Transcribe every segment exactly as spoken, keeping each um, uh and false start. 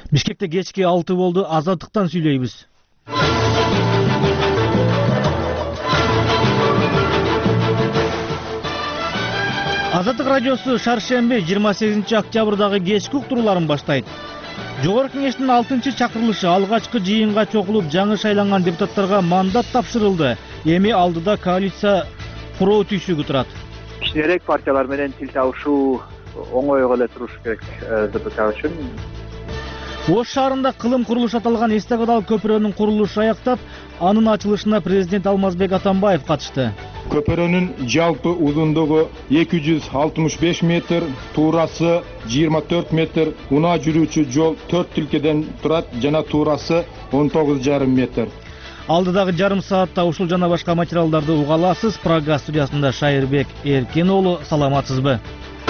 Бишкекте кечки алты болду. Азаттыктан сүйлөйбүз. Азаттык радиосу шаршемби жыйырма сегизинчи октябрдагы кечки уктурууларын баштайт. Жогорку кеңештин алтынчы чакырылышы алгачкы жыйынга чогулуп жаңы шайланган депутаттарга мандат тапшырылды. Эми алдыда коалиция куруу түйшүгү турат. Кичинерээк партиялар менен тил табышуу оңой эле туруш керек депутат үчүн. Ош шаарында кылым курулуш аталган эстакадал көпүрөнүн курулушу аяктап, анын ачылышына президент Алмазбек Атамбаев катышты. Көпүрөнүн жалпы узундугу эки жүз алтымыш беш метр, туурасы жыйырма төрт метр, унаа жүрүүчү жол төрт тилкеден турат жана туурасы он тогуз жарым метр. Алдыдагы жарым саатта ушул жана башка материалдарды уга аласыз. Программа студиясында Шайырбек Эркен уулу, саламатсызбы?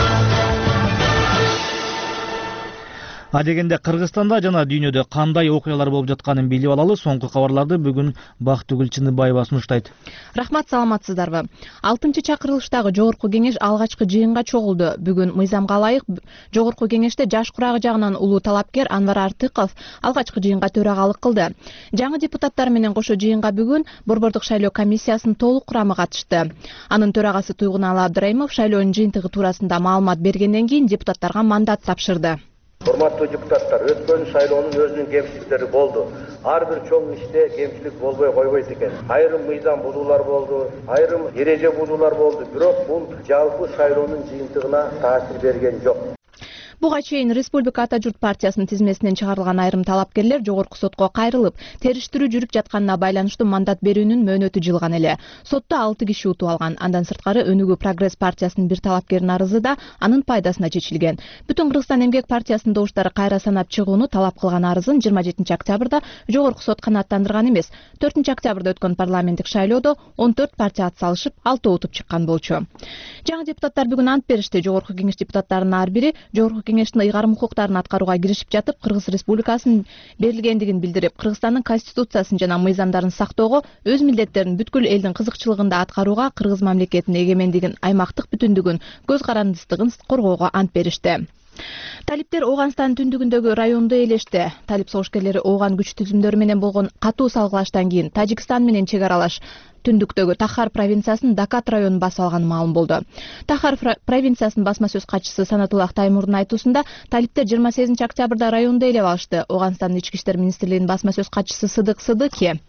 Адегенде Кыргызстанда жана дүйнөдө кандай окуялар болуп жатканын билип алалы. Соңку кабарларды бүгүн Бактыгүл Чыныбаева сунуштайт. Рахмат, саламатсыздарбы? алтынчы чакырылыштагы жогорку кеңеш алгачкы жыйынга чогулду. Бүгүн мыйзамга ылайык жогорку кеңеште жаш курагы жагынан улуу талапкер Анвар Артыков алгачкы жыйынга төрагалык кылды. Жаңы депутаттар менен кошо жыйынга бүгүн Борбордук шайлоо комиссиясынын толук курамы катышты. Анын төрагасы Туйгуналы Абдыраимов шайлоонун жыйынтыгы туурасында маалымат бергенден кийин депутаттарга мандат тапшырды. Урматтуу депутаттар, өткөн шайлоонун өзүнүн кемчиликтери болду. Ар бир чоң иште кемчилик болбой койбойт экен. Айрым мыйзам бузуулар болду, айрым эреже бузуулар болду. Бирок бул жалпы шайлоонун жыйынтыгына таасир берген жок. Буга чейин Республика Ата журт партиясынын тизмесинен чыгарылган айрым талапкерлер жогорку сотко кайрылып, териштирүү жүрүп жатканына байланыштуу мандат берүүнүн мөөнөтү жылган эле. Сотто алты киши утуп алган. Андан сырткары Өнүгүү Прогресс партиясынын бир талапкеринин арызы да анын пайдасына чечилген. Бүтүн Кыргызстан эмгек партиясынын добуштары кайра санап чыгууну талап кылган арызын жыйырма жетинчи октябрда жогорку сот канааттандырган эмес. төртүнчү октябрда өткөн парламенттик шайлоодо он төрт партия ат салышып, алтоо утуп чыккан болчу. Жаңы депутаттар бүгүн ант беришти. Жогорку кеңеш депутаттарынын ар бири жогорку кеңештин ыйгарым укуктарын аткарууга киришип жатып, Кыргыз Республикасынын берилгендигин билдирип, Кыргызстандын конституциясын жана мыйзамдарын сактоого, өз милдеттерин бүткүл элдин кызыкчылыгында аткарууга, Кыргыз мамлекетинин эгемендигин, аймактык бүтүндүгүн, көз карандыстыгын коргоого ант беришти. Талиптер Ооганстандын түндүгүндөгү районду ээлешти. Талип согушкерлери Ооган күч түзүмдөрү менен болгон катуу салгылаштан кийин Тажикстан менен чек аралаш түндүктөгү Тахар провинциясынын Дакат районун басып алганы маалым болду. Тахар провинциясынын басма сөз катчысы Санатуллах Таймурдун айтуусунда, талиптер жыйырма сегизинчи октябрда районду ээлеп алышты. Ооганстандын ички иштер министрлигинин басма сөз катчысы Сыдык Сыдыки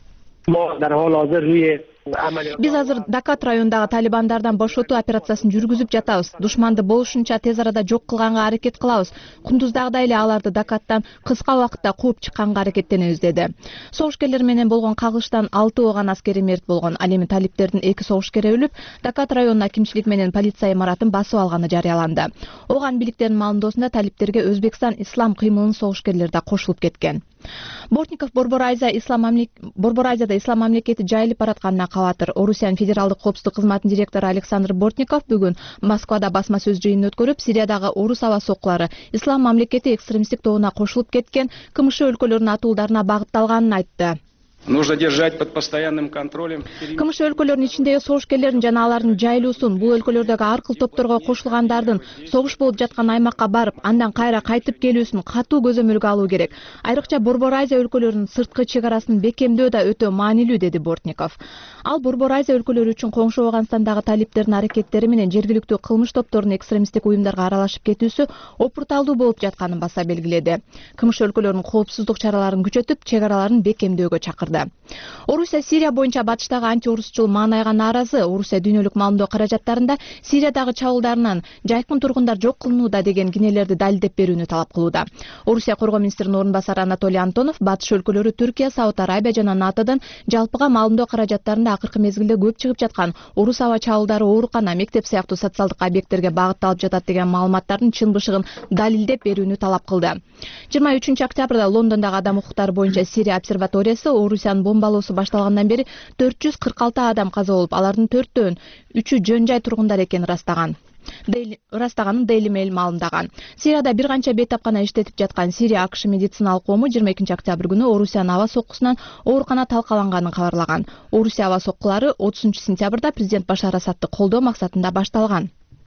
Биз азыр Дакат районундагы талибандардан бошотуу операциясын жүргүзүп жатабыз. Душманды болушунча тез арада жок кылганга аракет кылабыз. Кундуздагыдай эле аларды Дакаттан кыска убакытта кууп чыкканга аракеттенебиз деди. Согушкерлер менен болгон кагылыштан алты Ооган аскери мерт болгон. Ал эми талиптердин эки согушкери өлүп, Дакат районуна акимчилик менен полиция имаратын басып алганы жарыяланды. Ооган бийликтеринин маалымдоосунда талиптерге Өзбекстан ислам кыймылынын согушкерлери да кошулуп кеткен. Бортников Борбор Азия ислам мамлек... Борбор Азияда ислам мамлекети жайылып баратканына кабатыр. Орусиянын федералдык коопсуздук кызматынын директору Александр Бортников бүгүн Москвада басма сөз жыйынын өткөрүп, Сириядагы орус аба соккулары ислам мамлекети экстремисттик тобуна кошулуп кеткен КМШ өлкөлөрүнүн атуулдарына багытталганын айтты. Нужно держать под постоянным контролем. КМШ өлкөлөрүнүн ичиндеги согушкерлердин жана алардын жайлуусун, бул өлкөлөрдөгү ар кыл топторго кошулгандардын согуш болуп жаткан аймакка барып, андан кайра кайтып келүүсүн катуу көзөмөлгө алуу керек. Айрыкча Борбор Азия өлкөлөрүнүн сырткы чек арасын бекемдөө да өтө маанилүү, деди Бортников. Ал Борбор Азия өлкөлөрү үчүн коңшу Ооганстандагы талиптердин аракеттери менен жергиликтүү кылмыш топторунун экстремисттик уюмдарга аралашып кетүүсү опурталдуу болуп жатканын баса белгиледи. КМШ өлкөлөрүнүн коопсуздук чараларын күчөтүп, чек араларын бекемдөөгө чакырды. Орусия Сирия боюнча батыштагы антиорусчул маанайга нааразы. Орусия дүйнөлүк маалымдоо каражаттарында Сириядагы чабуулдарынан жайкын тургундар жок кылынууда деген кинелерди далилдеп берүүнү талап кылууда. Орусия коргоо министринин орун басары Анатолий Антонов батыш өлкөлөрү Түркия, Сауд Арабия жана НАТОдон жалпыга маалымдоо каражаттарында акыркы мезгилде көп чыгып жаткан орус аба чабуулдары оорукана, мектеп сыяктуу социалдык объекттерге багытталып жатат деген маалыматтардын чын бышыгын далилдеп берүүнү талап кылды. жыйырма үчүнчү октябрда Лондондогу адам укуктары боюнча Сирия обсерваториясы Орусиянын бомбалоосу башталгандан бери төрт жүз кырк алты адам каза болуп, алардын төрттөн үчү жөн жай тургундар экенин ырастаган. ырастаганын Daily Mail маалымдаган. Сирияда бир канча бейтапкана иштетип жаткан Сирия АКШ медициналык коому жыйырма экинчи октябрь күнү Орусиянын аба соккусунан оорукана талкаланганын кабарлаган. Орусия аба соккулары отузунчу сентябрда президент Башар Асадты колдоо максатында башталган.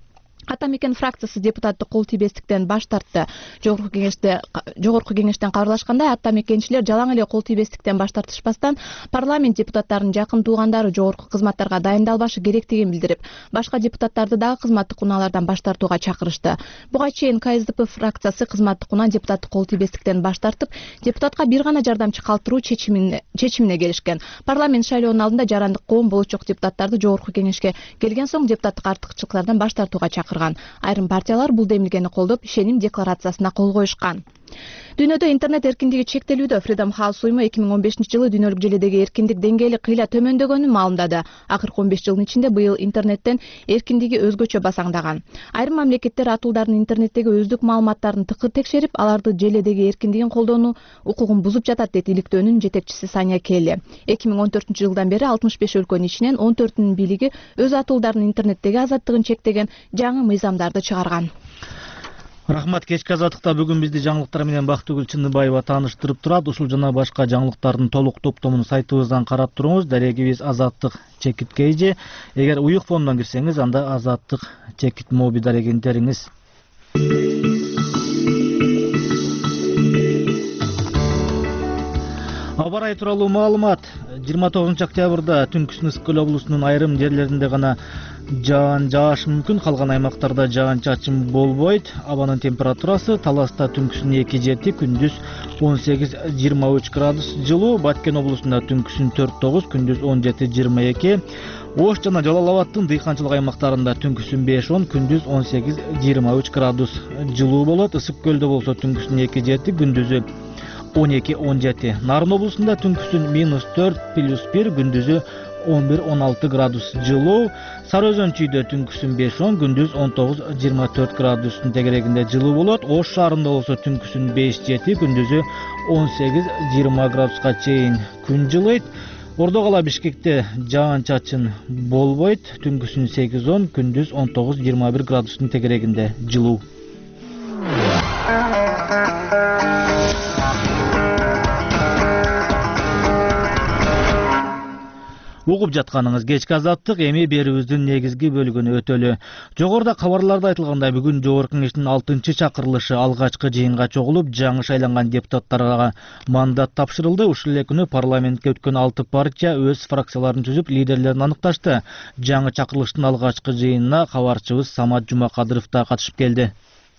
Ата Мекен фракциясы депутаттык кол тийбестиктен баш тартты. Жогорку кеңеште жогорку кеңештен кабарлашкандай, ата мекенчилер жалаң эле кол тийбестиктен баш тартышпастан парламент депутаттарынын жакын туугандары жогорку кызматтарга дайындалбашы керектигин билдирип, башка депутаттарды дагы кызматтык унаалардан баш тартууга чакырышты. Буга чейин ка эс дэ пэ фракциясы кызматтык унаа депутаттык кол тийбестиктен баш тартып, депутатка бир гана жардамчы калтыруу чечимине чечимине келишкен. Парламент шайлоонун алдында жарандык коом болочок депутаттарды жогорку кеңешке келген соң депутаттык артыкчылыктардан баш тартууга чакырган. Айрым партиялар бул демилгени колдоп, ишеним декларациясына кол коюшкан. Дүйнөдө интернет эркиндиги чектелүүдө. Freedom House уюму эки миң он бешинчи жылы дүйнөлүк желедеги эркиндик деңгээли кыйла төмөндөгөнүн маалымдады. Акыркы он беш жылдын ичинде быйыл интернеттен эркиндиги өзгөчө басаңдаган. Айрым мамлекеттер атуулдардын интернеттеги өздүк маалыматтарын тыкыр текшерип, аларды желедеги эркиндигин колдонуу укугун бузуп жатат, дейт иликтөөнүн жетекчиси Саня Келли. эки миң он төртүнчү жылдан бери алтымыш беш өлкөнүн ичинен он төртүнүн бийлиги өз атуулдардын интернеттеги азаттыгын чектеген жаңы мыйзамдарды чыгарган. Рахмат. Кечки азаттыкта бүгүн бизди жаңылыктар менен Бактыгүл Чындыбаева тааныштырып турат. Ушул жана башка жаңылыктардын толук топтомун сайтыбыздан карап туруңуз. Дарегибиз Азаттык Чекит Кейжи. Эгер уюк фондон кирсеңиз, анда Азаттык Чекит моби дарегин териңиз. Аба ырайы тууралуу маалымат. жыйырма тогузунчу октябрда түнкүсүн ысык көл облусунун айрым жерлеринде гана жаан жаашы мүмкүн, калган аймактарда жаан чачым болбойт. Абанын температурасы Таласта түнкүсүн эки жети, күндүз он сегиз жыйырма үч градус жылуу, Баткен облусунда түнкүсүн төрт тогуз, күндүз он жети жыйырма эки, Ош жана Жалал Абадтын дыйканчылык аймактарында түнкүсүн беш он, күндүз он сегиз жыйырма үч градус жылуу болот. Ысык көлдө болсо түнкүсүн эки жети, күндүзү он эки он жети. Нарын облусунда түнкүсүн минус төрт плюс бир, күндүзү он бир он алты градус жылуу. Сары Өзөн чүйдө түнкүсүн беш он, күндүз он тогуз жыйырма төрт градустун тегерегинде жылуу болот. Ош шаарында болсо түнкүсүн беш жети, күндүзү он сегиз жыйырма градуска чейин күн жылыйт. Ордо кала Бишкекте жаан чачын болбойт. Түнкүсүн сегиз он, күндүз он тогуз жыйырма бир градустун тегерегинде жылуу. Угуп жатканыңыз кечки азаттык, эми берүүбүздүн негизги бөлүгүнө өтөлү. Жогоруда кабарларда айтылгандай, бүгүн Жогорку Кеңештин алтынчы чакырылышы алгачкы жыйынга чогулуп, жаңы шайланган депутаттарга мандат тапшырылды. Ушул эле күнү парламентке өткөн алты партия өз фракцияларын түзүп, лидерлерин аныкташты. Жаңы чакырылыштын алгачкы жыйынына кабарчыбыз Самат Жумакадыров да катышып келди.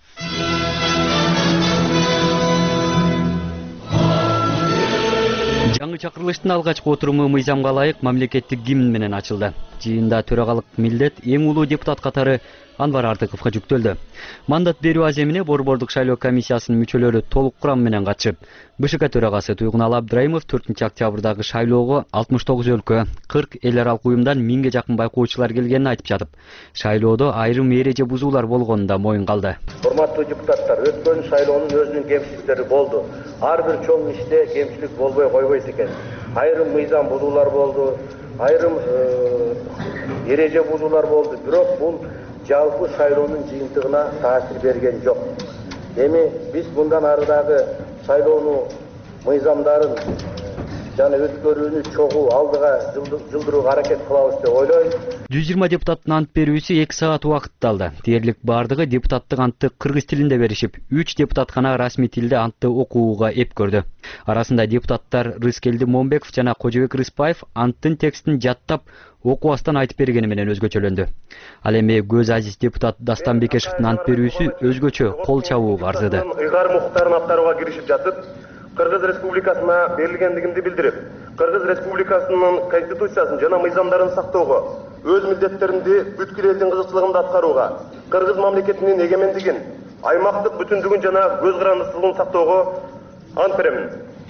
Жаңы чакырылыштын алгачкы отуруму мыйзамга ылайык мамлекеттик гимн менен ачылды. Жыйында төрагалык милдет эң улуу депутат катары Анвар Артыковго жүктөлдү. Мандат берүү аземине борбордук шайлоо комиссиясынын мүчөлөрү толук курам менен катышып, бэ шэ ка төрагасы Туйгуналы Абдрайымов төртүнчү октябрдагы шайлоого алтымыш тогуз өлкө, кырк эл аралык уюмдан миңге жакын байкоочулар келгенин айтып жатып, шайлоодо айрым эреже бузуулар болгонун да моюн калды. Урматтуу депутаттар, өткөн шайлоонун өзүнүн кемчиликтери болду. Ар бир чоң иште кемчилик болбой койбойт экен. Айрым мыйзам бузуулар болду, айрым эреже бузуулар болду. Бирок бул жалпы шайлоонун жыйынтыгына таасир берген жок. Эми биз мындан ары дагы шайлоону мыйзамдарын жана өткөрүүнү чогуу алдыга жылдырууга аракет кылабыз деп ойлойм. жүз жыйырма депутаттын ант берүүсү эки саат убакытты алды. Дээрлик бардыгы депутаттык антты кыргыз тилинде беришип, үч депутат гана расмий тилде антты окууга эп көрдү. Арасында депутаттар Рыскелди Момбеков жана Кожобек Рыспаев анттын текстин жаттап, окубастан айтып бергени менен өзгөчөлөндү. Ал эми көз азиз депутат Дастан Бекешевдин ант берүүсү өзгөчө кол чабууга арзыды. Ыйгарым укуктарын аткарууга киришип жатып, Кыргыз Республикасына берилгендигимди билдирип, Кыргыз Республикасынын конституциясын жана мыйзамдарын сактоого, өз милдеттеримди бүткүл элдин кызыкчылыгында аткарууга, Кыргыз мамлекетинин эгемендигин, аймактык бүтүндүгүн жана көз карандысыздыгын сактоого ант беремин.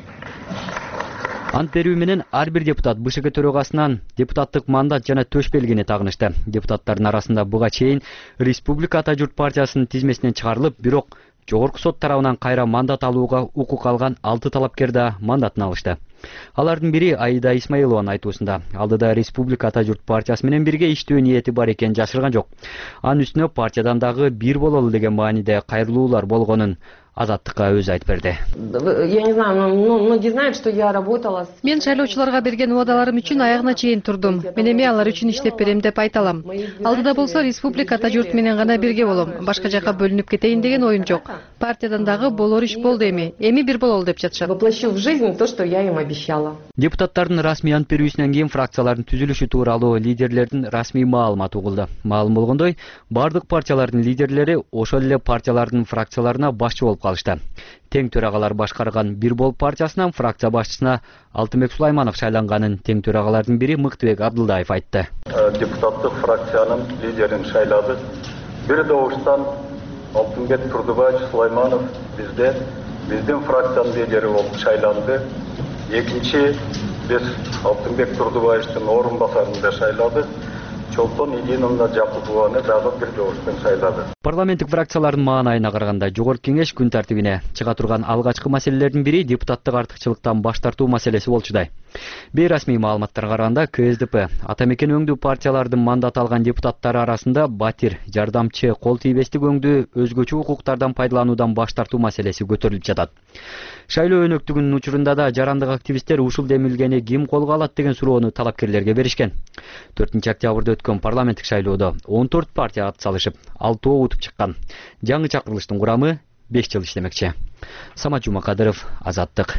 Ант берүү менен ар бир депутат бэ шэ ка төрагасынан депутаттык мандат жана төш белгини тагынышты. Депутаттардын арасында буга чейин Республика Ата Журт партиясынын тизмесинен чыгарылып, бирок Жогорку сот тарабынан кайра мандат алууга укук алган алты талапкер да мандатын алышты. Алардын бири Аида Исмаилованын айтуусунда, алдыда Республика Ата Журт партиясы менен бирге иштөө ниети бар экенин жашырган жок. Анын үстүнө партиядан дагы бир бололу деген мааниде кайрылуулар болгонун, Азаттыкка өзү айтып берди. Я не знаю, ну, многие знают, что я работала. Мен шайлоочуларга берген убадаларым үчүн аягына чейин турдум. Мен эми алар үчүн иштеп берем деп айта алам. Алдыда болсо республикада журт менен гана бирге болом. Башка жака бөлүнүп кетейин деген оюм жок. Партиядан дагы болор иш болду эми. Эми бир бололу деп жатышат. Воплощу в жизнь то, что я им обещала. Депутаттардын расмий ант берүүсүнөн кийин фракциялардын түзүлүшү тууралуу лидерлердин расмий маалыматы угулду. Маалым болгондой, бардык партиялардын лидерлери ошол эле партиялардын фракцияларына башчы болуп калышты. Тең төрагалар башкарган Бир Бол партиясынан фракция башчысына Алтынбек Сулайманов шайланганын тең төрагалардын бири Мыктыбек Абдылдаев айтты. Депутаттык фракциянын лидерин шайладык. Бир добуштан Алтынбек Турдубаевич Сулайманов бизде биздин фракциянын лидери болуп шайланды. Экинчи биз Алтынбек Турдубаевичтин орун басарында шайладык. Чолтон Идиновна Жакупованы дагы бир добуштан шайлады. Парламенттик фракциялардын маанайына караганда Жогорку Кеңеш күн тартибине чыга турган алгачкы маселелердин бири депутаттык артыкчылыктан баш тартуу маселеси болчудай. Бейрасмий маалыматтарга караганда К С Д П ата-мекен өңдүү партиялардын мандат алган депутаттары арасында батир, жардамчы, кол тийбестик өңдүү өзгөчө укуктардан пайдалануудан баш тартуу маселеси көтөрүлүп жатат. Шайлоо өнөктүгүнүн учурунда да жарандык активисттер ушул демилгени ким колго алат деген суроону талапкерлерге беришкен. төртүнчү октябрда өткөн парламенттик шайлоодо он төрт партия ат салышып, алтоо утуп чыккан. Жаңы чакырылыштын курамы беш жыл иштемекчи. Самат Жумакадыров, Азаттык.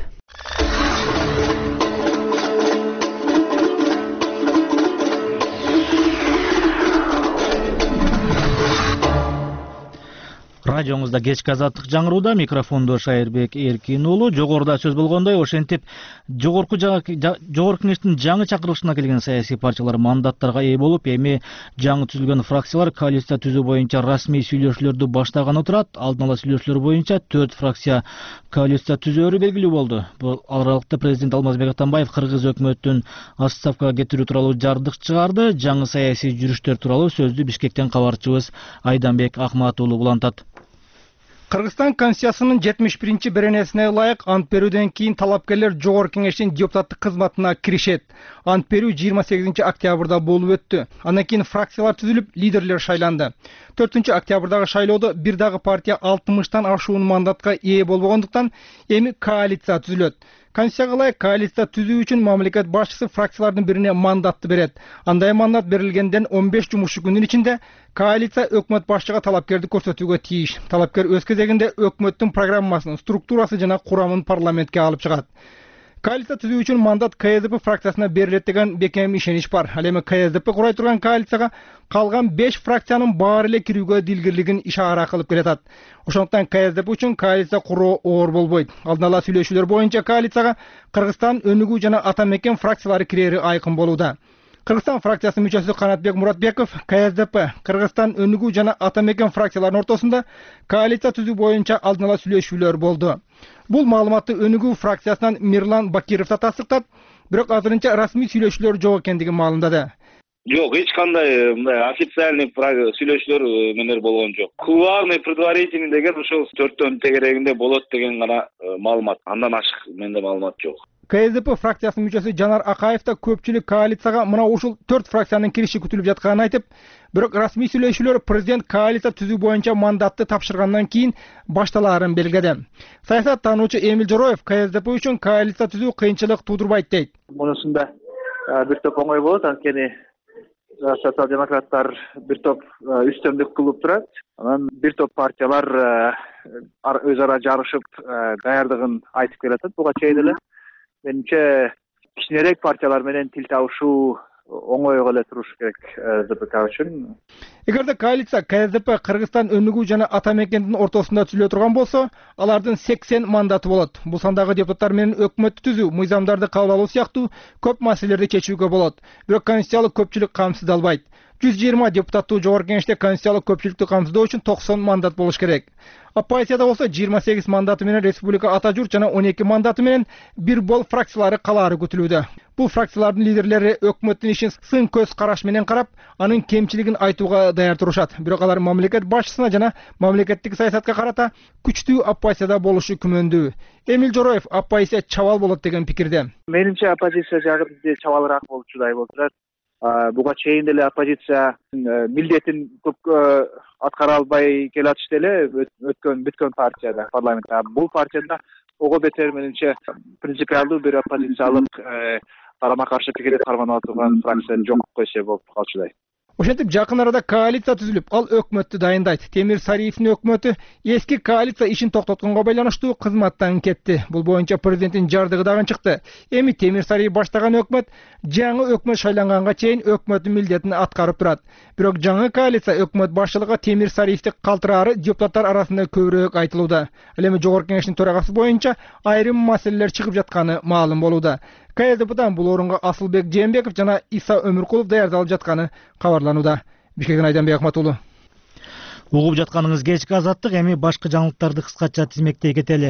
Радиоңузда кечки Азаттык жаңырууда, микрофондо Шайырбек Эркин уулу. Жогоруда сөз болгондой, ошентип жогорку жогорку кеңештин жаңы чакырылышына келген саясий партиялар мандаттарга ээ болуп, эми жаңы түзүлгөн фракциялар коалиция түзүү боюнча расмий сүйлөшүүлөрдү баштаганы турат. Алдын ала сүйлөшүүлөр боюнча төрт фракция коалиция түзөөрү белгилүү болду. Бул аралыкта президент Алмазбек Атамбаев кыргыз өкмөтүн отставкага кетирүү тууралуу жардык чыгарды. Жаңы саясий жүрүштөр тууралуу сөздү Бишкектен кабарчыбыз Айданбек Акмат уулу улантат. Кыргызстан Конституциясынын жетимиш биринчи беренесине ылайык ант берүүдөн кийин талапкерлер Жогорку Кеңештин депутаттык кызматына киришет. Ант берүү жыйырма сегизинчи октябрда болуп өттү. Андан кийин фракциялар түзүлүп, лидерлер шайланды. төртүнчү октябрдагы шайлоодо бир дагы партия алтымыштан ашуун мандатка ээ болбогондуктан эми коалиция түзүлөт. Конституцияга ылайык коалиция түзүү үчүн мамлекет башчысы фракциялардын бирине мандатты берет. Андай мандат берилгенден он беш жумуш күнүн ичинде коалиция өкмөт башчыга талапкерди көрсөтүүгө тийиш. Талапкер өз кезегинде өкмөттүн программасын, структурасы жана курамын парламентке алып чыгат. Коалиция түзүү үчүн мандат К С Д П фракциясына берилет деген бекем ишенич бар. Ал эми К С Д П курай турган коалицияга калган беш фракциянын баары эле кирүүгө дилгирлигин ишара кылып келатат. Ошондуктан К С Д П үчүн коалиция куруу оор болбойт. Алдын ала сүйлөшүүлөр боюнча коалицияга Кыргызстан өнүгүү жана ата-мекен фракциялары кирери айкын болууда. Кыргызстан фракциясынын мүчөсү Канатбек Муратбеков К С Д П Кыргызстан өнүгүү жана ата-мекен фракцияларынын ортосунда коалиция түзүү боюнча алдын ала сүйлөшүүлөр болду. Бул маалыматты өнүгүү фракциясынан Мирлан Бакиров да тастыктап, бирок азырынча расмий сүйлөшүүлөр жок экендигин маалымдады. Жок, эч кандай мындай официальный сүйлөшүүлөр менен болгон жок. Кулуарный предварительный деген ошол төрттөн тегерегинде болот деген гана маалымат. Андан ашык менде маалымат жок. К С Д П фракциясынын мүчөсү Жанар Акаев да көпчүлүк коалицияга мына ушул төрт фракциянын кириши күтүлүп жатканын айтып, бирок расмий сүйлөшүүлөр президент коалиция түзүү боюнча мандатты тапшыргандан кийин башталаарын белгиледи. Саясаттануучу Эмил Жороев К С Д П үчүн коалиция түзүү кыйынчылык туудурбайт дейт. Мунусунда бир топ оңой болот, анткени социал-демократтар бир топ үстөмдүк кылып турат. Анан бир топ партиялар өз ара жарышып даярдыгын айтып келатат буга чейин эле. Менимче кичинерээк партиялар менен тил табышуу оңой эле турушу керек З П К үчүн. Эгерде коалиция К С Д П Кыргызстан өнүгүү жана ата-мекендин ортосунда түзүлө турган болсо, алардын сексен мандаты болот. Бул сандагы депутаттар менен өкмөттү түзүү, мыйзамдарды кабыл алуу сыяктуу көп маселелерди чечүүгө болот. Бирок конституциялык көпчүлүк камсыздалбайт. жүз жыйырма депутаттуу Жогорку Кеңеште конституциялык көпчүлүктү камсыздоо үчүн токсон мандат болуш керек. Оппозицияда болсо жыйырма сегиз мандаты менен Республика Ата журт жана он эки мандаты менен Бир Бол фракциялары калаары күтүлүүдө. Бул фракциялардын лидерлери өкмөттүн ишин сын көз караш менен карап, анын кемчилигин айтууга даяр турушат. Бирок алар мамлекет башчысына жана мамлекеттик саясатка карата күчтүү оппозицияда болушу күмөндүү. Эмил Жороев оппозиция чабал болот деген пикирде. Менимче оппозиция жагы бизде чабалыраак болчудай болуп турат. Буга чейин деле оппозиция милдетин көпкө аткара албай келатышты эле өткөн бүткөн партияда парламентте. Бул партияда ого бетер менимче принципиалдуу бир оппозициялык карама каршы пикирди карманып турган фракция жок десе болуп калчудай. Ошентип жакын арада коалиция түзүлүп, ал өкмөттү дайындайт. Темир Сариевдин өкмөтү эски коалиция ишин токтотконго байланыштуу кызматтан кетти. Бул боюнча президенттин жардыгы дагы чыкты. Эми Темир Сариев баштаган өкмөт жаңы өкмөт шайланганга чейин өкмөттүн милдетин аткарып турат. Бирок жаңы коалиция өкмөт башчылыгы Темир Сариевди калтырары депутаттар арасында көбүрөөк айтылууда. Ал эми Жогорку Кеңештин төрагасы боюнча айрым маселелер чыгып жатканы маалым болууда. КСДПдан бул орунга Асылбек Жээнбеков жана Иса Өмүркулов даярдалып жатканы кабарланууда. Бишкектен Айданбек Ахматулу. Угуп жатканыңыз кечки Азаттык, эми башка жаңылыктарды кыскача тизмектей кетели.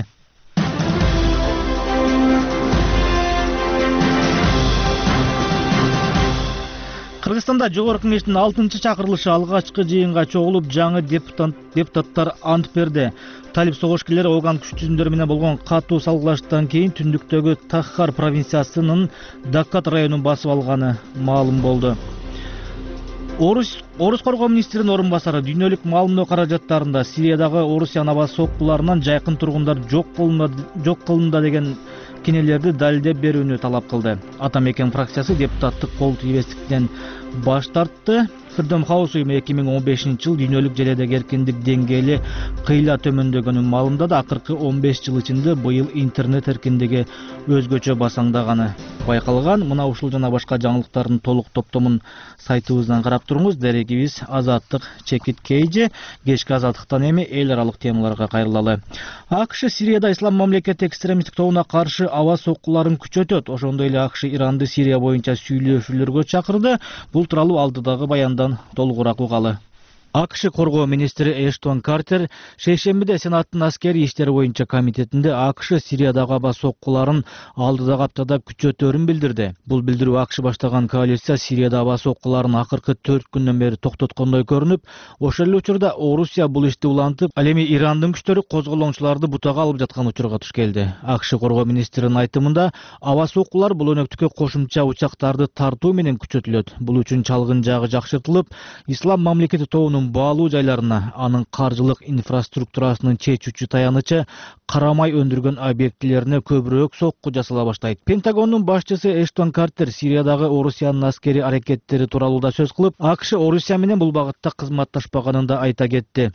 Кыргызстанда Жогорку Кеңештин алтынчы чакырылышы алгачкы жыйынга чогулуп, жаңы депутаттар ант берди. Талип согушкерлери Оган күч түзүмдөрү менен болгон катуу салгылаштан кийин түндүктөгү Таххар провинциясынын Даккат районун басып алганы маалым болду. Орус Орус коргоо министринин орун басары дүйнөлүк маалымдоо каражаттарында Сириядагы Орусиянын аба соккуларынан жайкын тургундар жок кылынды деген кинелерди далилдеп берүүнү талап кылды. Ата Мекен фракциясы депутаттык кол тийбестиктен баш тартты. Freedom House уюму эки миң он бешинчи жыл дүйнөлүк желедеги эркиндик деңгээли кыйла төмөндөгөнүн маалымдады. Акыркы он беш жыл ичинде быйыл интернет эркиндиги өзгөчө басаңдаганы байкалган. Мына ушул жана башка жаңылыктардын толук топтомун сайтыбыздан карап туруңуз. Дерегибиз Азаттык чекит кейже. Кечки Азаттыктан эми эл аралык темаларга кайрылалы. АКШ Сирияда ислам мамлекети экстремисттик тобуна каршы аба соккуларын күчөтөт. Ошондой эле АКШ Иранды Сирия боюнча сүйлөшүүлөргө чакырды. Бул тууралуу алдыдагы баяндан толугураак угалы. АКШ коргоо министри Эштон Картер шейшембиде Сенаттын аскери иштери боюнча комитетинде АКШ Сириядагы аба соккуларын алдыдагы аптада күчөтөөрүн билдирди. Бул билдирүү АКШ баштаган коалиция Сирияда аба соккуларын акыркы төрт күндөн бери токтоткондой көрүнүп, ошол эле учурда Орусия бул ишти улантып, ал эми Ирандын күчтөрү козголоңчуларды бутага алып жаткан учурга туш келди. АКШ коргоо министринин айтымында аба соккулар бул өнөктүккө кошумча учактарды тартуу менен күчөтүлөт. Бул үчүн чалгын жагы жакшыртылып, ислам мамлекети тобунун баалуу жайларына, анын каржылык инфраструктурасынын чечүүчү таянычы карамай өндүргөн объектилерине көбүрөөк сокку жасала баштайт. Пентагондун башчысы Эштон Картер Сириядагы Орусиянын аскери аракеттери тууралуу да сөз кылып, АКШ Орусия менен бул багытта кызматташпаганын да айта кетти.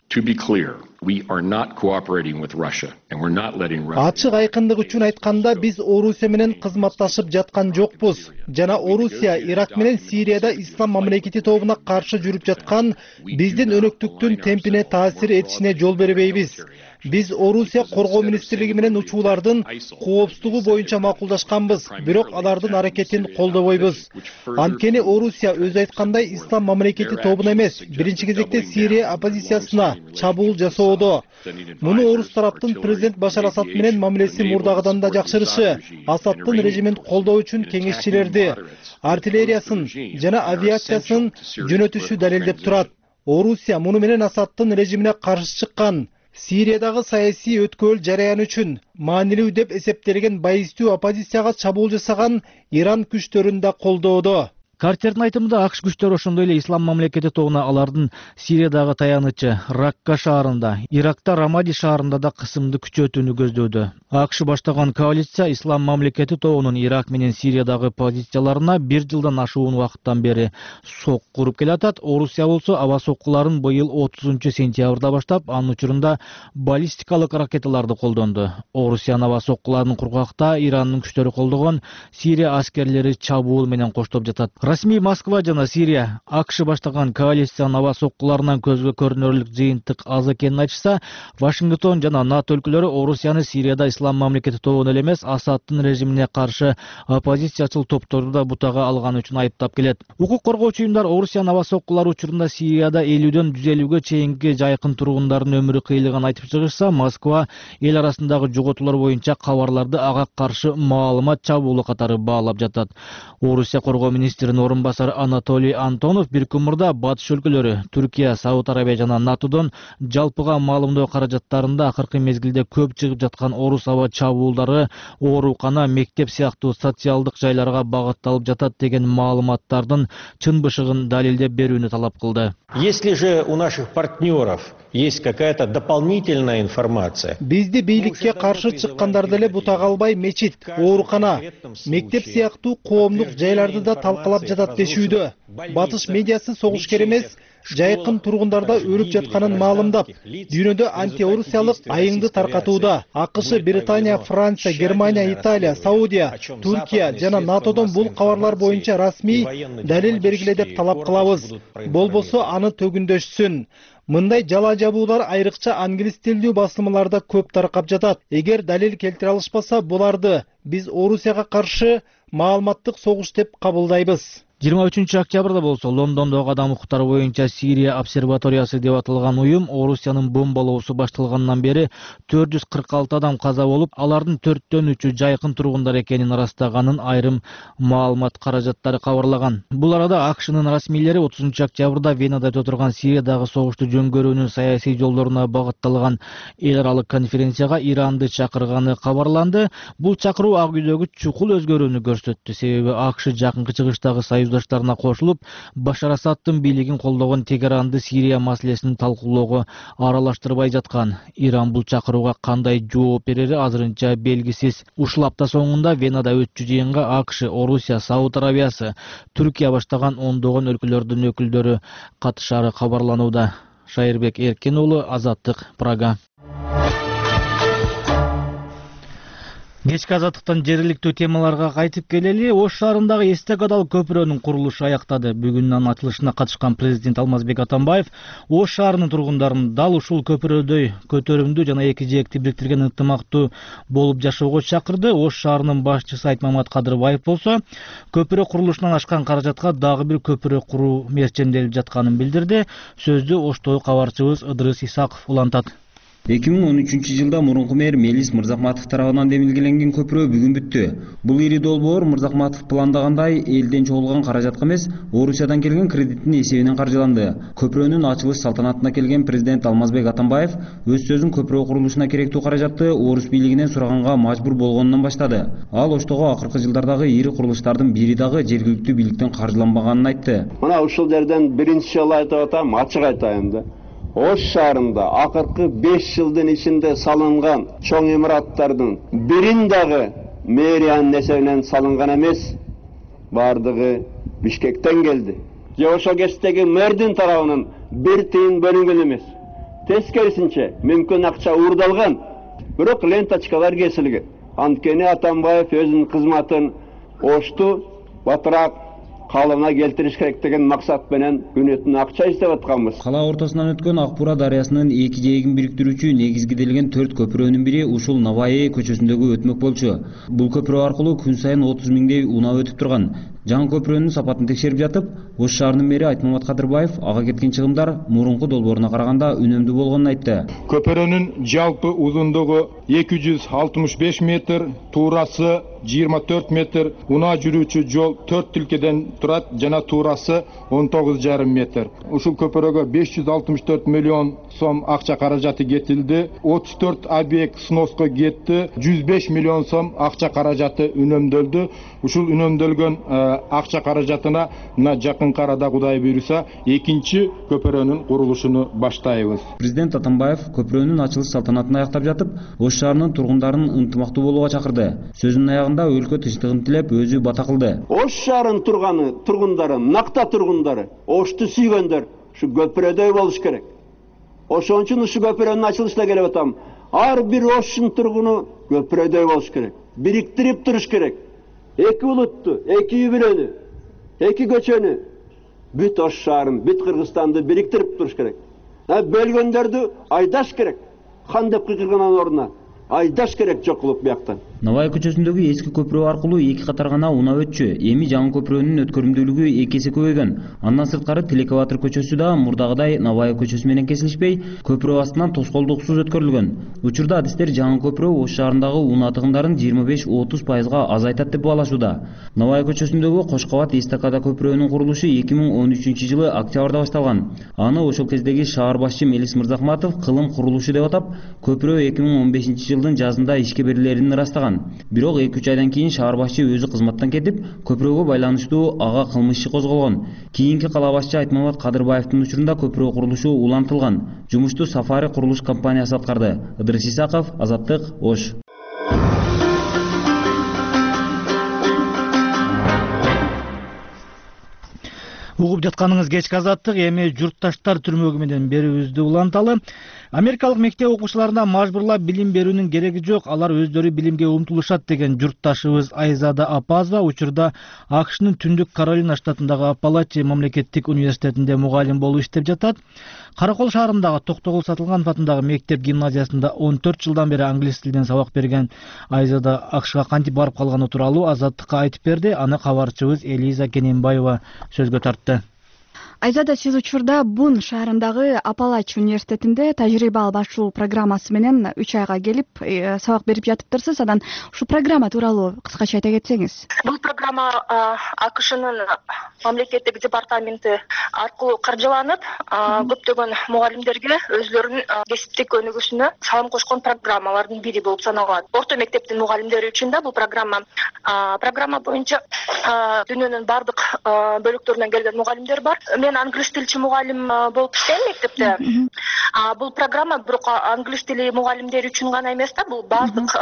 Ачык айкындык үчүн айтканда, биз Орусия менен кызматташып жаткан жокпуз. Жана Орусия Ирак менен Сирияда ислам мамлекети тобуна каршы жүрүп жаткан биздин өнөктүктүн темпине таасир этишине жол бербейбиз. Биз Орусия коргоо министрлиги менен учуулардын коопсуздугу боюнча макулдашканбыз, бирок алардын аракетин колдобойбуз. Анткени Орусия өзү айткандай ислам мамлекети тобуна эмес, биринчи кезекте Сирия оппозициясына чабуул жасоодо. Муну Орус тараптын президент Башар Асад менен мамилеси мурдагыдан да жакшырышы, Асадтын режимин колдоо үчүн кеңешчилерди, артиллериясын жана авиациясын жөнөтүшү далилдеп турат. Орусия муну менен Асадтын режимине каршы чыккан, Сириядагы саясий өткөл жараян үчүн маанилүү деп эсептелген байистүү оппозицияга чабуул жасаган Иран күчтөрүн да колдоодо. Картердин айтымында АКШ күчтөрү ошондой эле ислам мамлекети тобуна алардын Сириядагы таянычы Ракка шаарында, Иракта Рамади шаарында да кысымды күчөтүүнү көздөдү. АКШ баштаган коалиция ислам мамлекети тобунун Ирак менен Сириядагы позицияларына бир жылдан ашуун убакыттан бери сок куруп келатат. Орусия болсо аба соккуларын быйыл отузунчу сентябрда баштап, анын учурунда баллистикалык ракеталарды колдонду. Орусиянын аба соккуларын кургакта Ирандын күчтөрү колдогон Сирия аскерлери чабуул менен коштоп жатат. Расмий Москва жана Сирия АКШ баштаган коалициянын аба соккуларынан көзгө көрүнөрлүк жыйынтык аз экенин айтышса, Вашингтон жана НАТО өлкөлөрү Орусияны Сирияда ислам мамлекети тобуна эле эмес, Асадтын режимине каршы оппозициячыл топторду да бутага алганы үчүн айыптап келет. Укук коргоочу уюмдар Орусиянын аба соккулары учурунда Сирияда элүүдөн жүз элүүгө чейинки жайкын тургундардын өмүрү кыйылганын айтып чыгышса, Москва эл арасындагы жоготуулар боюнча кабарларды ага каршы маалымат чабуулу катары баалап жатат. Орусия коргоо министринин орун басары Анатолий Антонов бир күн мурда батыш өлкөлөрү Түркия, Сауд Арабия жана НАТОдон жалпыга маалымдоо каражаттарында акыркы мезгилде көп чыгып жаткан орус аба чабуулдары оорукана, мектеп сыяктуу социалдык жайларга багытталып жатат деген маалыматтардын чын бышыгын далилдеп берүүнү талап кылды. Если же у наших партнеров есть какая-то дополнительная информация. Бизди бийликке каршы чыккандар деле бутак албай мечит, оорукана, мектеп сыяктуу коомдук жайларды да талкалап жатат дешүүдө. Батыш медиасы согушкер эмес, жайкын тургундарда өлүп жатканын маалымдап, дүйнөдө антиорусиялык айыңды таркатууда. АКШ, Британия, Франция, Германия, Италия, Саудия, Түркия жана НАТОдон бул кабарлар боюнча расмий далил бергиле деп талап кылабыз. Болбосо аны төгүндөшсүн. Мындай жала жабуулар айрыкча англис тилдүү басылмаларда көп таркап жатат. Эгер далил келтире алышпаса, буларды биз Орусияга каршы маалыматтык согуш деп кабылдайбыз. жыйырма үчүнчү октябрда болсо Лондондогу адам укуктары боюнча Сирия обсерваториясы деп аталган уюм Орусиянын бомбалоосу башталгандан бери төрт жүз кырк алты адам каза болуп, алардын төрттөн үчү жайкын тургундар экенин ырастаганын айрым маалымат каражаттары кабарлаган. Бул арада АКШнын расмийлери отузунчу октябрда Венада өтө турган Сириядагы согушту жөнгөрүүнүн саясий жолдоруна багытталган эл аралык конференцияга Иранды чакырганы кабарланды. Бул чакыруу Ак үйдөгү чукул өзгөрүүнү көрсөттү. Себеби АКШ жакынкы чыгыштагы союздаштарына кошулуп, Башар Асадтын бийлигин колдогон Тегеранды Сирия маселесин талкуулоого аралаштырбай жаткан. Иран бул чакырууга кандай жооп берери азырынча белгисиз. Ушул апта соңунда Венада өтчү жыйынга АКШ, Орусия, Сауд Арабиясы, Түркия баштаган ондогон өлкөлөрдүн өкүлдөрү катышары кабарланууда. Шайырбек Эркен уулу, Азаттык, Прага. Кечки азаттыктан жергиликтүү темаларга кайтып келели. Ош шаарындагы Эстек Адал көпүрөнүн курулушу аяктады. Бүгүнүн ачылышына катышкан президент Алмазбек Атамбаев Ош шаарынын тургундарын дал ушул көпүрөдөй көтөрүмдүү жана эки жээкти бириктирген ынтымактуу болуп жашоого чакырды. Ош шаарынын башчысы Айтмамат Кадырбаев болсо, көпүрө курулушунан ашкан каражатка дагы бир көпүрө куруу мерчемделип жатканын билдирди. Сөздү Оштогу кабарчыбыз Ыдырыс Исаков улантат. эки миң он үчүнчү жылда мурунку мэр Мелис Мырзахматов тарабынан демилгеленген көпүрө бүгүн бүттү. Бул ири долбоор Мырзахматов пландагандай элден чогулган каражатка эмес, Орусиядан келген кредиттин эсебинен каржыланды. Көпүрөнүн ачылыш салтанатына келген президент Алмазбек Атамбаев өз сөзүн көпүрө курулушуна керектүү каражатты орус бийлигинен сураганга мажбур болгонунан баштады. Ал Оштогу акыркы жылдардагы ири курулуштардын бири дагы жергиликтүү бийликтен каржыланбаганын айтты. Мына ушул жерден биринчи жолу айтып атам, ачык айтайын да. Ош шаарында акыркы беш жылдын ичинде салынган чоң имараттардын бирин дагы мэриянын эсебинен салынган эмес. Бардыгы Бишкектен келди. Же ошол кездеги мэрдин тарабынан бир тыйын бөлүнгөн эмес. Тескерисинче мүмкүн акча уурдалган, бирок ленточкалар кесилген. Анткени Атамбаев өзүнүн кызматын Ошту батыраак калыбына келтириш керек деген максат менен күнөтүн акча издеп атканбыз. Кала ортосунан өткөн Акбура дарыясынын эки жээгин бириктирүүчү негизгиделген төрт көпүрөнүн бири ушул Наваи көчөсүндөгү өтмөк болчу. Бул көпүрө аркылуу күн сайын отуз миңдей унаа өтүп турган. Жаңы көпүрөнүн сапатын текшерип жатып, Ош шаарынын мэри Айтмамат Кадырбаев ага кеткен чыгымдар мурунку долбооруна караганда үнөмдүү болгонун айтты. Көпүрөнүн жалпы узундугу эки жүз алтымыш беш метр, туурасы жыйырма төрт метр, унаа жүрүүчү жол төрт тилкеден турат жана туурасы он тогуз жарым метр. Ушул көпүрөгө беш жүз алтымыш төрт миллион сом акча каражаты кетилди. отуз төрт объект сноска кетти. жүз беш миллион сом акча каражаты үнөмдөлдү. Ушул үнөмдөлгөн акча каражатына мына жакынкы арада Кудай буйруса экинчи көпүрөнүн курулушуну баштайбыз. Президент Атамбаев көпүрөнүн ачылыш салтанатын аяктап жатып, Ош шаарынын тургундарын ынтымактуу болууга чакырды. Сөзүнүн аягында өлкө тынчтыгын тилеп өзү бата кылды. Ош шаарынын турганы, тургундары, накта тургундары, Ошту сүйгөндөр ушу көпүрөдөй болуш керек. Ошон үчүн ушу көпүрөнүн ачылышына келип атам. Ар бир Оштун тургуну көпүрөдөй болуш керек. Бириктирип туруш керек. Эки улутту, эки үй бүлөнү, эки көчөнү, бүт Ош шаарын, бүт Кыргызстанды бириктирип туруш керек. Бөлгөндөрдү айдаш керек. Хан деп кыйкырганын ордуна айдаш керек жок кылып бияктан. Навай көчөсүндөгү эски көпүрө аркылуу эки катар гана унаа өтчү. Эми жаңы көпүрөнүн өткөрүмдүүлүгү эки эсе көбөйгөн. Андан сырткары Тилекабатыр көчөсү да мурдагыдай Навай көчөсү менен кесилишпей, көпүрө астынан тоскоолдуксуз өткөрүлгөн. Учурда адистер жаңы көпүрө Ош шаарындагы унаа тыгындарын жыйырма беш отуз пайызга азайтат деп баалашууда. Навай көчөсүндөгү кош кабат эстакада көпүрөнүн курулушу эки миң он үчүнчү жылы октябрда башталган. Аны ошол кездеги шаар башчы Мелис Мырзахматов кылым курулушу деп атап, көпүрө эки миң он бешинчи жылдын жазында ишке берилерин ырастаган. Бирок эки үч айдан кийин шаар башчы өзү кызматтан кетип, көпүрөгө байланыштуу ага кылмыш иши козголгон. Кийинки кала башчы Айтмамат Кадырбаевдин учурунда көпүрө курулушу улантылган. Жумушту Сафари курулуш компаниясы аткарды. Ыдырыс Исаков, Азаттык, Ош. Угуп жатканыңыз кечки Азаттык, эми журтташтар түрмөгү менен берүүбүздү уланталы. Америкалык мектеп окуучуларына мажбурлап билим берүүнүн кереги жок, алар өздөрү билимге умтулушат деген журтташыбыз Айзада Апазова учурда АКШнын Түндүк Каролина штатындагы Апалачи мамлекеттик университетинде мугалим болуп иштеп жатат. Каракол шаарындагы Токтогул Сатылганов атындагы мектеп гимназиясында он төрт жылдан бери англис тилинен сабак берген Айзада АКШга кантип барып калганы тууралуу Азаттыкка айтып берди. Аны кабарчыбыз Элиза Кененбаева сөзгө тартты. Айзада, сиз учурда Бун шаарындагы Апалач университетинде тажрыйба албашуу программасы менен үч айга келип сабак берип жатыптырсыз. Анан ушу программа тууралуу кыскача айта кетсеңиз. Бул программа АКШнын мамлекеттик департаменти аркылуу каржыланып, көптөгөн мугалимдерге өзлөрүнүн кесиптик өнүгүүсүнө салым кошкон программалардын бири болуп саналат. Орто мектептин мугалимдери үчүн да бул программа программа боюнча дүйнөнүн бардык бөлүктөрүнөн келген мугалимдер бар. Мен англис тилчи мугалим болуп иштейм мектепте. Бул программа бирок англис тили мугалимдери үчүн гана эмес да, бул бардык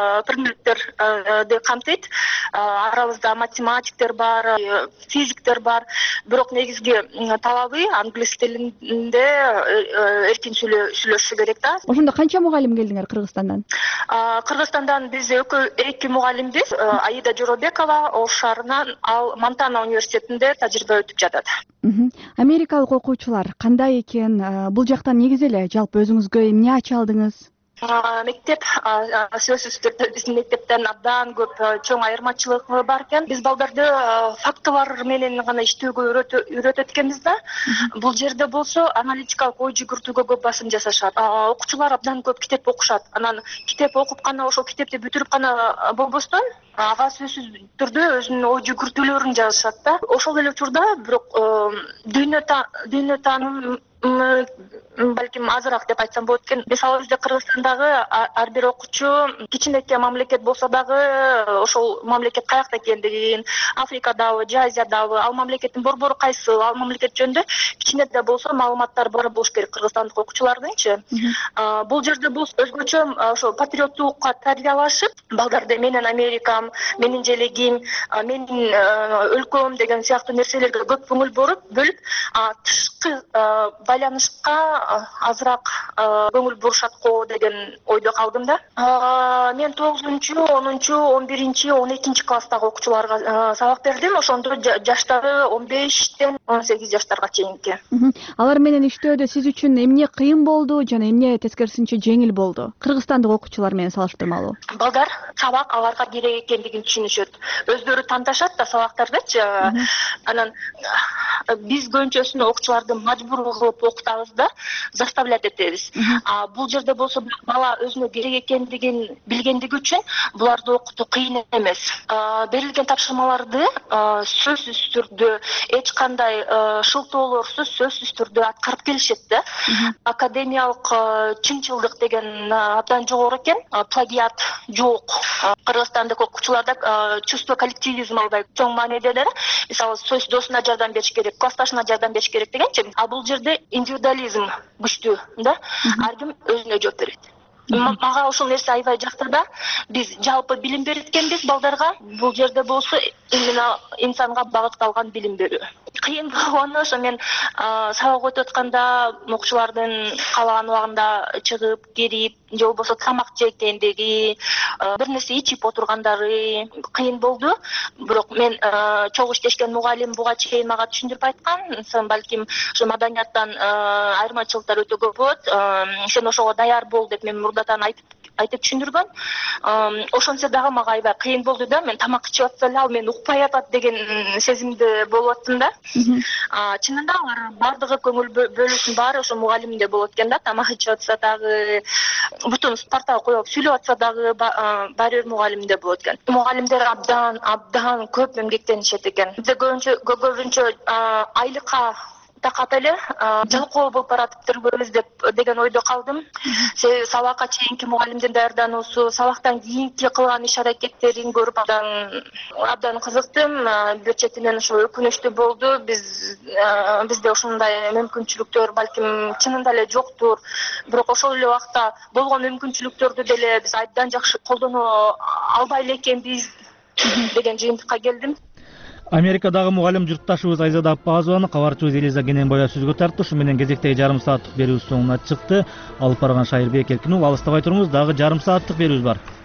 предметтерди камтыйт. Арабызда математиктер бар, физиктер бар. Бирок негизги талабы англис тилинде эркин сүйлөшүшү керек да. Ошондо канча мугалим келдиңер Кыргызстандан? Кыргызстандан биз эки мугалимбиз. Аида Жоробекова Ош шаарынан, ал Монтана университетинде тажрыйба өтүп жатат. Америкалык окуучулар кандай экен? Бул жактан негизи эле жалпы өзүңүзгө эмне ача алдыңыз? Мектеп сөзсүз түрдө биздин мектептен абдан көп чоң айырмачылыгы бар экен. Биз балдарды фактылар менен гана иштөөгө үйрөтөт экенбиз да. Бул жерде болсо аналитикалык ой жүгүртүүгө көп басым жасашат. Окуучулар абдан көп китеп окушат. Анан китеп окуп гана ошол китепти бүтүрүп гана болбостон, ага сөзсүз түрдө өзүнүн ой жүгүртүүлөрүн жазышат да. Ошол эле учурда бирок дүйнө тааным балким азыраак деп айтсам болот экен. Мисалы бизде Кыргызстандагы ар бир окуучу кичинекей мамлекет болсо дагы ошол мамлекет каякта экендигин, Африкадабы, же Азиядабы, ал мамлекеттин борбору кайсы, ал мамлекет жөнүндө кичине да болсо маалыматтар бар болуш керек кыргызстандык окуучулардынчы. Бул жерде болсо өзгөчө ошо патриоттукка тарбиялашып, балдарды менин Америкам, менин желегим, менин өлкөм деген сыяктуу нерселерге көп көңүл бөлүп, тышкы байланышка азыраак көңүл бурушат го деген ойдо калдым да. Мен тогузунчу, онунчу, он биринчи, он экинчи класстагы окуучуларга сабак бердим. Ошондо жаштары он бештен он сегиз жаштарга чейинки. Алар менен иштөөдө сиз үчүн эмне кыйын болду жана эмне тескерисинче жеңил болду? Кыргызстандык окуучулар менен салыштырмалуу. Балдар сабак аларга керек экендигин түшүнүшөт. Өздөрү танташат да сабактардычы. Анан биз көбүнчөсүн окуучуларды мажбур кылып окутабыз да, заставлять этебиз. Бул жерде болсо бала өзүнө керек экендигин билгендиги үчүн буларды окутуу кыйын эмес. Берилген тапшырмаларды сөзсүз түрдө эч кандай шылтоолорсуз сөзсүз түрдө аткарып келишет да. Академиялык чынчылдык деген абдан жогору экен, плагиат жок. Кыргызстандык окуучуларда чувство коллективизма албай чоң маанидеler. Мисалы сөз досуна жардам бериш керек, классташына жардам бериш керек дегенчи, а бул жерде индивидуализм күчтүү да. Ар ким өзүнө жооп берет. Мага ошол нерсе аябай жакты да. Биз жалпы билим берет экенбиз балдарга. Бул жерде болсо именно инсанга багытталган билим берүү. Кыйын болгону ошо мен сабак өтүп атканда окуучулардын каалаган убагында чыгып, келип, же болбосо тамак жегендиги, бир нерсе ичип отургандары кыйын болду. Бирок мен чогуу иштешкен мугалим буга чейин мага түшүндүрүп айткан, балким ошо маданияттан айырмачылыктар өтө көп болот. Сен ошого даяр бол деп мен мурдатан айтып айтып түшүндүргөн. Ошончо дагы мага аябай кыйын болду да, мен тамак ичип атса эле ал мени укпай атат деген сезимде болуп аттым да. Чынында алар бардыгы көңүл бөлүүсүнүн баары ошо мугалимде болот экен да, тамак ичип атса дагы, бутун партага коюп сүйлөп атса дагы баары бир мугалимде болот экен. Мугалимдер абдан абдан көп эмгектенишет экен. Бизде көбүнчө айлыкка такап эле жалкоо болуп баратыптырбыз деп деген ойдо калдым. Себеби сабакка чейинки мугалимдин даярдануусу, сабактан кийинки кылган иш аракеттерин көрүп абдан абдан кызыктым. Бир четинен ошо өкүнүчтүү болду. Биз бизде ошондой мүмкүнчүлүктөр балким чынында эле жоктур. Бирок ошол эле убакта болгон мүмкүнчүлүктөрдү деле биз абдан жакшы колдоно албай эле экенбиз деген жыйынтыкка келдим. Америкадагы мугалим журтташыбыз Айзада Аппазованы кабарчыбыз Элиза Кененбаева сөзгө тартты. Ушу менен кезектеги жарым сааттык берүүбүз соңуна чыкты. Алып барган Шайырбек Эркин уулу, алыстабай туруңуз, дагы жарым сааттык берүүбүз бар.